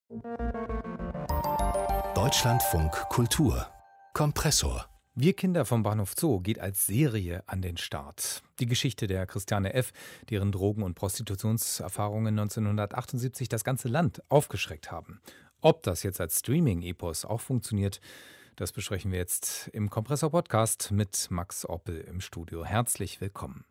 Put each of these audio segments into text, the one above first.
Deutschlandfunk Kultur Kompressor. Wir Kinder vom Bahnhof Zoo geht als Serie an den Start. Die Geschichte der Christiane F., deren Drogen- und Prostitutionserfahrungen 1978 das ganze Land aufgeschreckt haben. Ob das jetzt als Streaming-Epos auch funktioniert, das besprechen wir jetzt im Kompressor-Podcast mit Max Oppel im Studio. Herzlich willkommen.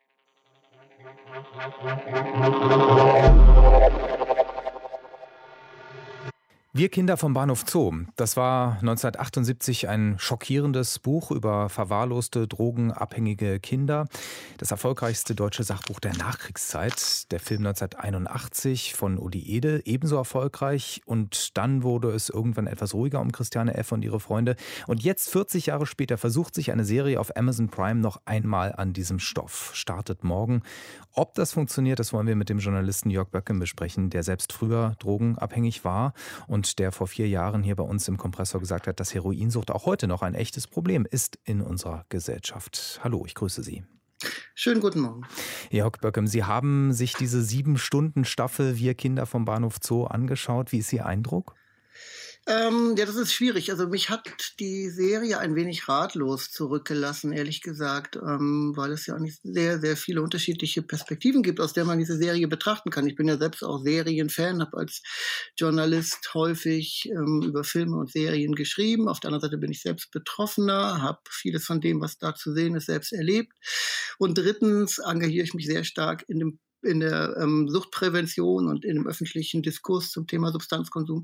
Wir Kinder vom Bahnhof Zoo. Das war 1978 ein schockierendes Buch über verwahrloste, drogenabhängige Kinder. Das erfolgreichste deutsche Sachbuch der Nachkriegszeit. Der Film 1981 von Uli Ede, ebenso erfolgreich. Und dann wurde es irgendwann etwas ruhiger um Christiane F. und ihre Freunde. Und jetzt, 40 Jahre später, versucht sich eine Serie auf Amazon Prime noch einmal an diesem Stoff. Startet morgen. Ob das funktioniert, das wollen wir mit dem Journalisten Jörg Böckem besprechen, der selbst früher drogenabhängig war und der vor 4 Jahren hier bei uns im Kompressor gesagt hat, dass Heroinsucht auch heute noch ein echtes Problem ist in unserer Gesellschaft. Hallo, ich grüße Sie. Schönen guten Morgen. Jörg Böckem, Sie haben sich diese 7-Stunden-Staffel Wir Kinder vom Bahnhof Zoo angeschaut. Wie ist Ihr Eindruck? Ja, das ist schwierig. Also mich hat die Serie ein wenig ratlos zurückgelassen, ehrlich gesagt, weil es ja auch nicht sehr, sehr viele unterschiedliche Perspektiven gibt, aus der man diese Serie betrachten kann. Ich bin ja selbst auch Serienfan, habe als Journalist häufig über Filme und Serien geschrieben. Auf der anderen Seite bin ich selbst Betroffener, habe vieles von dem, was da zu sehen ist, selbst erlebt. Und drittens engagiere ich mich sehr stark in der Suchtprävention und in dem öffentlichen Diskurs zum Thema Substanzkonsum.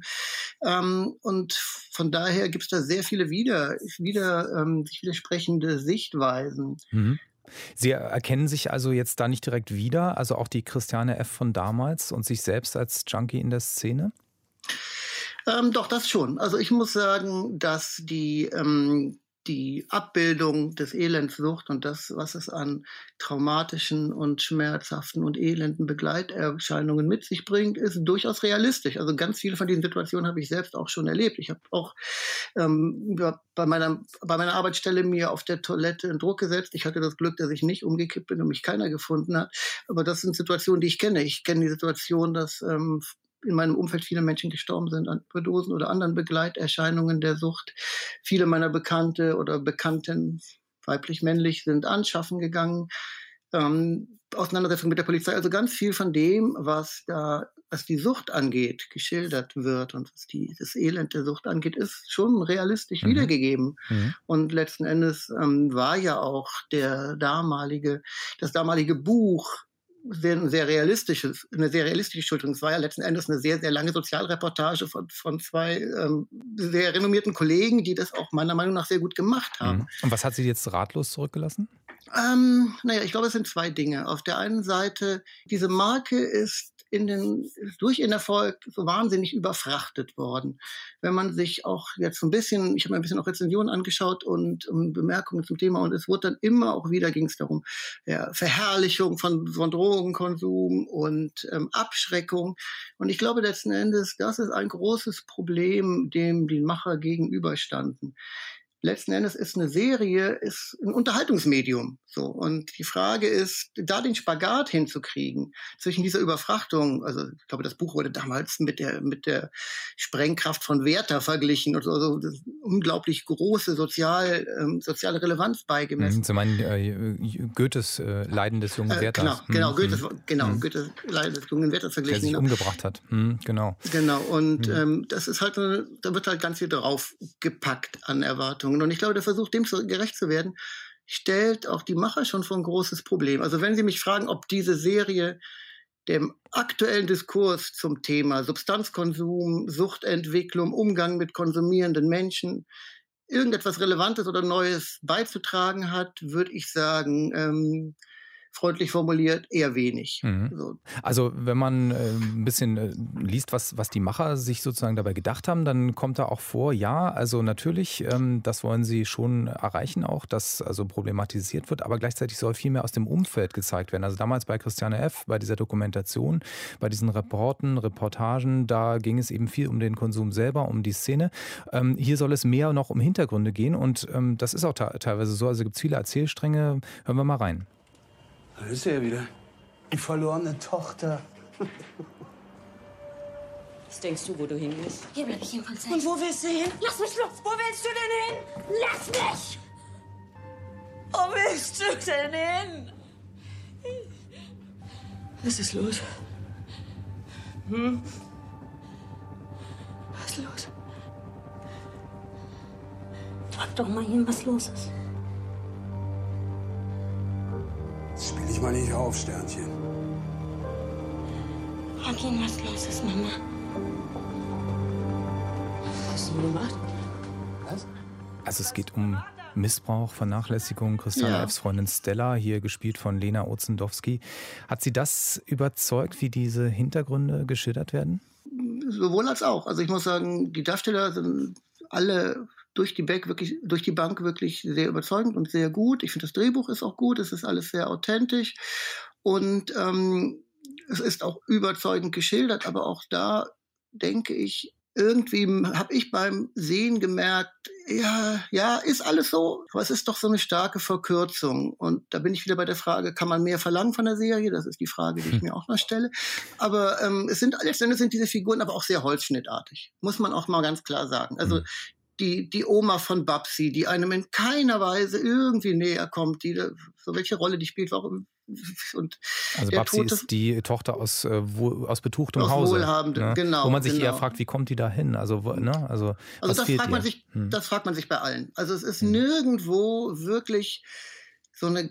Und von daher gibt es da sehr viele sich widersprechende Sichtweisen. Mhm. Sie erkennen sich also jetzt da nicht direkt wieder, also auch die Christiane F. von damals und sich selbst als Junkie in der Szene? Doch, das schon. Also ich muss sagen, dass die Abbildung des Elendssucht und das, was es an traumatischen und schmerzhaften und elenden Begleiterscheinungen mit sich bringt, ist durchaus realistisch. Also ganz viele von diesen Situationen habe ich selbst auch schon erlebt. Ich habe auch bei meiner Arbeitsstelle mir auf der Toilette einen Druck gesetzt. Ich hatte das Glück, dass ich nicht umgekippt bin und mich keiner gefunden hat. Aber das sind Situationen, die ich kenne. Ich kenne die Situation, dass in meinem Umfeld viele Menschen gestorben sind an Überdosen oder anderen Begleiterscheinungen der Sucht. Viele meiner Bekannte oder Bekannten, weiblich-männlich, sind anschaffen gegangen. Auseinandersetzung mit der Polizei. Also ganz viel von dem, was die Sucht angeht, geschildert wird und was das Elend der Sucht angeht, ist schon realistisch wiedergegeben. Mhm. Und letzten Endes war ja auch das damalige Buch eine sehr realistische Schilderung. Es war ja letzten Endes eine sehr, sehr lange Sozialreportage von 2 sehr renommierten Kollegen, die das auch meiner Meinung nach sehr gut gemacht haben. Und was hat Sie jetzt ratlos zurückgelassen? Ich glaube, es sind 2 Dinge. Auf der einen Seite, diese Marke ist durch ihren Erfolg so wahnsinnig überfrachtet worden. Wenn man sich auch jetzt ich habe mir ein bisschen auch Rezensionen angeschaut und Bemerkungen zum Thema, und es wurde dann immer auch wieder, ging es darum, Verherrlichung von Drogenkonsum und Abschreckung. Und ich glaube letzten Endes, das ist ein großes Problem, dem die Macher gegenüberstanden. Letzten Endes ist eine Serie ein Unterhaltungsmedium. So. Und die Frage ist, da den Spagat hinzukriegen zwischen dieser Überfrachtung, also ich glaube, das Buch wurde damals mit der Sprengkraft von Werther verglichen und so, also unglaublich große soziale Relevanz beigemessen. Sie meinen Goethes Leiden des jungen Werthers. Goethes Leiden des jungen Werthers verglichen. Der sich umgebracht hat. Genau. Genau, und das ist halt, da wird halt ganz viel drauf gepackt an Erwartungen. Und ich glaube, der Versuch, dem gerecht zu werden, stellt auch die Macher schon vor ein großes Problem. Also wenn Sie mich fragen, ob diese Serie dem aktuellen Diskurs zum Thema Substanzkonsum, Suchtentwicklung, Umgang mit konsumierenden Menschen irgendetwas Relevantes oder Neues beizutragen hat, würde ich sagen, freundlich formuliert, eher wenig. So. Also wenn man ein bisschen liest, was die Macher sich sozusagen dabei gedacht haben, dann kommt da auch vor, ja, also natürlich, das wollen sie schon erreichen auch, dass also problematisiert wird, aber gleichzeitig soll viel mehr aus dem Umfeld gezeigt werden. Also damals bei Christiane F., bei dieser Dokumentation, bei diesen Reportagen, da ging es eben viel um den Konsum selber, um die Szene. Hier soll es mehr noch um Hintergründe gehen und das ist auch teilweise so, also gibt es viele Erzählstränge. Hören wir mal rein. Da ist er ja wieder. Die verlorene Tochter. Was denkst du, wo du hingehst? Hier bleib ich jedenfalls nicht. Und wo willst du hin? Lass mich los! Wo willst du denn hin? Lass mich! Wo willst du denn hin? Was ist los? Was ist los? Frag doch mal ihn, was los ist. Jetzt spiel ich mal nicht auf, Sternchen. Frag ihn, was los ist, Mama. Was hast du gemacht? Was? Also es geht um Missbrauch, Vernachlässigung. Christiane F.'s Freundin Stella, hier gespielt von Lena Ozendowski. Hat sie das überzeugt, wie diese Hintergründe geschildert werden? Sowohl als auch. Also ich muss sagen, die Darsteller sind alle durch die Bank wirklich sehr überzeugend und sehr gut. Ich finde, das Drehbuch ist auch gut. Es ist alles sehr authentisch. Und es ist auch überzeugend geschildert. Aber auch da denke ich, irgendwie habe ich beim Sehen gemerkt, ja, ist alles so, aber es ist doch so eine starke Verkürzung. Und da bin ich wieder bei der Frage, kann man mehr verlangen von der Serie? Das ist die Frage, die ich mir auch noch stelle. Aber letztendlich sind diese Figuren aber auch sehr holzschnittartig, muss man auch mal ganz klar sagen. Also die Oma von Babsi, die einem in keiner Weise irgendwie näher kommt, so welche Rolle die spielt, warum. Und also Babsi ist die Tochter aus betuchtem Hause. Wohlhabendem, ne? Genau. Wo man sich genau. eher fragt, wie kommt die da hin? Also das fragt man sich bei allen. Also es ist nirgendwo wirklich so eine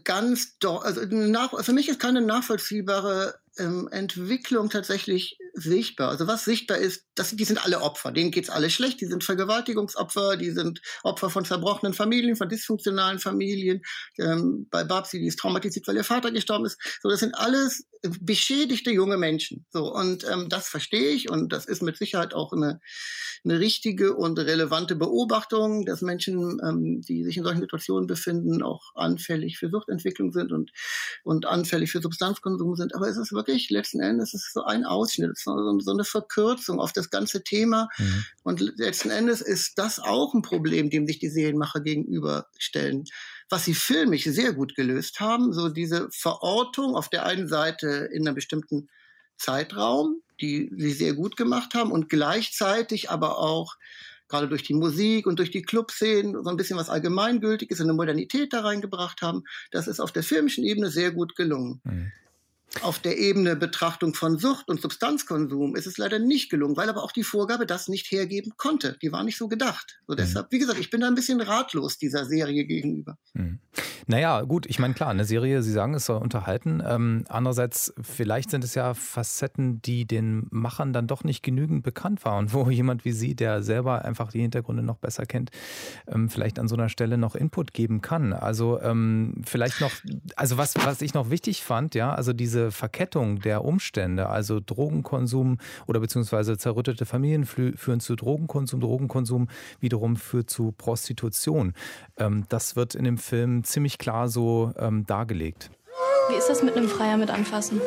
für mich ist keine nachvollziehbare Entwicklung tatsächlich sichtbar. Also was sichtbar ist, die sind alle Opfer, denen geht's alle schlecht, die sind Vergewaltigungsopfer, die sind Opfer von zerbrochenen Familien, von dysfunktionalen Familien. Bei Babsi, die ist traumatisiert, weil ihr Vater gestorben ist. So, das sind alles beschädigte junge Menschen. So, und das verstehe ich und das ist mit Sicherheit auch eine richtige und relevante Beobachtung, dass Menschen, die sich in solchen Situationen befinden, auch anfällig für Suchtentwicklung sind und anfällig für Substanzkonsum sind. Aber es ist wirklich letzten Endes so ein Ausschnitt, so eine Verkürzung auf das ganze Thema. Und letzten Endes ist das auch ein Problem, dem sich die Serienmacher gegenüberstellen. Was sie filmisch sehr gut gelöst haben, so diese Verortung auf der einen Seite in einem bestimmten Zeitraum, die sie sehr gut gemacht haben und gleichzeitig aber auch gerade durch die Musik und durch die Clubszenen so ein bisschen was Allgemeingültiges, eine Modernität da reingebracht haben. Das ist auf der filmischen Ebene sehr gut gelungen. Auf der Ebene Betrachtung von Sucht und Substanzkonsum ist es leider nicht gelungen, weil aber auch die Vorgabe das nicht hergeben konnte. Die war nicht so gedacht. So deshalb, wie gesagt, ich bin da ein bisschen ratlos dieser Serie gegenüber. Naja, gut, ich meine, klar, eine Serie, Sie sagen, es soll unterhalten. Andererseits, vielleicht sind es ja Facetten, die den Machern dann doch nicht genügend bekannt waren, wo jemand wie Sie, der selber einfach die Hintergründe noch besser kennt, vielleicht an so einer Stelle noch Input geben kann. Also vielleicht noch, also was ich noch wichtig fand, ja, also diese Verkettung der Umstände, also Drogenkonsum oder beziehungsweise zerrüttete Familien führen zu Drogenkonsum wiederum führt zu Prostitution. Das wird in dem Film ziemlich klar so dargelegt. Wie ist das mit einem Freier mit anfassen?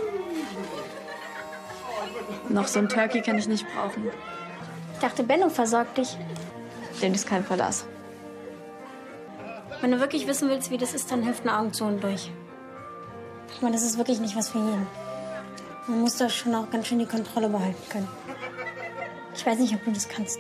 Noch so ein Turkey kann ich nicht brauchen. Ich dachte, Benno versorgt dich. Den ist kein Verlass. Wenn du wirklich wissen willst, wie das ist, dann hilft ein Augen zu und durch. Ich meine, das ist wirklich nicht was für jeden. Man muss da schon auch ganz schön die Kontrolle behalten können. Ich weiß nicht, ob du das kannst.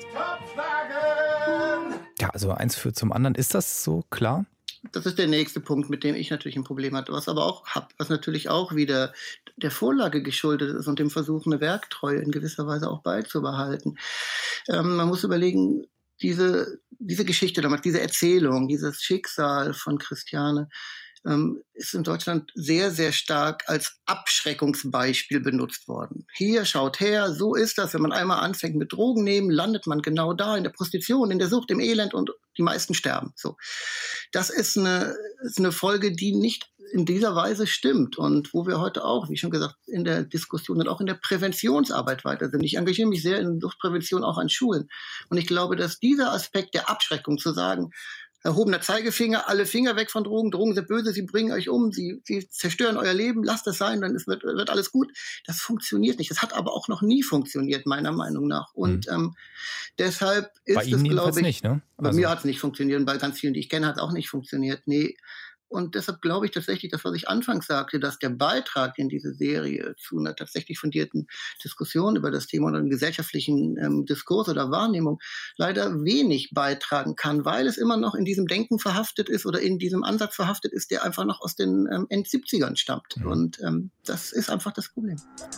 Ja, also eins führt zum anderen. Ist das so klar? Das ist der nächste Punkt, mit dem ich natürlich ein Problem hatte, was natürlich auch wieder der Vorlage geschuldet ist und dem Versuch, eine Werktreue in gewisser Weise auch beizubehalten. Man muss überlegen, diese Geschichte damals, diese Erzählung, dieses Schicksal von Christiane, ist in Deutschland sehr, sehr stark als Abschreckungsbeispiel benutzt worden. Hier, schaut her, so ist das. Wenn man einmal anfängt mit Drogen nehmen, landet man genau da, in der Prostitution, in der Sucht, im Elend und die meisten sterben. So. Das ist eine Folge, die nicht in dieser Weise stimmt und wo wir heute auch, wie schon gesagt, in der Diskussion und auch in der Präventionsarbeit weiter sind. Ich engagiere mich sehr in Suchtprävention auch an Schulen. Und ich glaube, dass dieser Aspekt der Abschreckung, zu sagen, erhobener Zeigefinger, alle Finger weg von Drogen. Drogen sind böse, sie bringen euch um, sie zerstören euer Leben, lasst es sein, dann wird alles gut. Das funktioniert nicht. Das hat aber auch noch nie funktioniert, meiner Meinung nach. Und deshalb ist bei Ihnen es, glaube ich, nicht, ne? Bei mir hat es nicht funktioniert und bei ganz vielen, die ich kenne, hat es auch nicht funktioniert. Nee. Und deshalb glaube ich tatsächlich, das, was ich anfangs sagte, dass der Beitrag in diese Serie zu einer tatsächlich fundierten Diskussion über das Thema oder einem gesellschaftlichen Diskurs oder Wahrnehmung leider wenig beitragen kann, weil es immer noch in diesem Denken verhaftet ist oder in diesem Ansatz verhaftet ist, der einfach noch aus den End-70ern stammt. Und das ist einfach das Problem.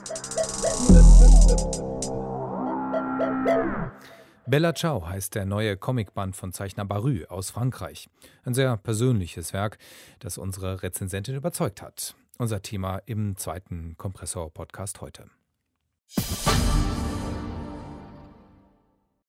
Bella Ciao heißt der neue Comicband von Zeichner Barrü aus Frankreich. Ein sehr persönliches Werk, das unsere Rezensentin überzeugt hat. Unser Thema im zweiten Kompressor-Podcast heute.